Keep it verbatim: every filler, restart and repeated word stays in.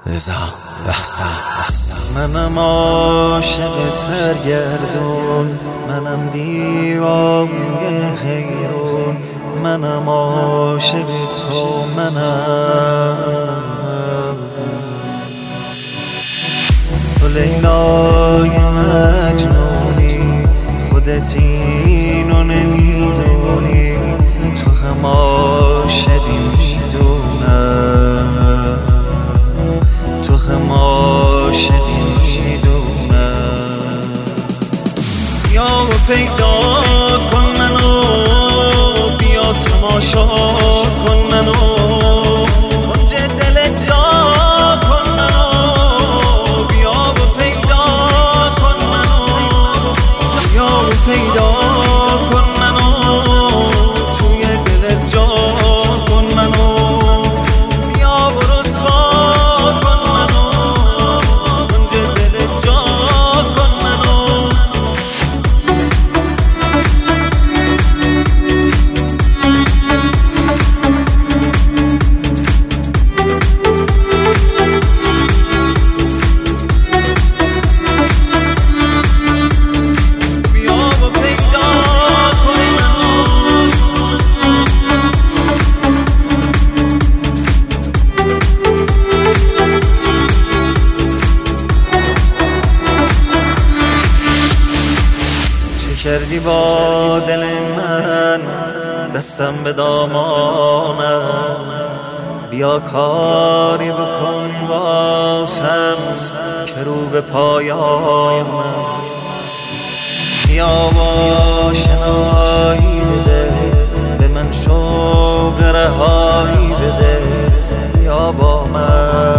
رضا بحثم. منم عاشق سرگردون، منم دیوانه خیرون، منم عاشق تو، منم تو لیلای مجنونی، خودت اینو نمیدونی، تو هم عاشقی میدونم، تو هم عاشقی میدونم. بیا و پیدا کن منو، بیا تماشا کن منو، کنج دل جا کن منو، بیا و پیدا کن منو، بیا و پیدا کن منو، توی دل جا کن منو، بیا و رسوا کن منو، کنج دل جا کن منو. کردی با دل من، دستم به دامانم، بیا کاری بکن واسم که رو به پایانم، بیا با شنایی بده به من، شوق رهایی بده، بیا با من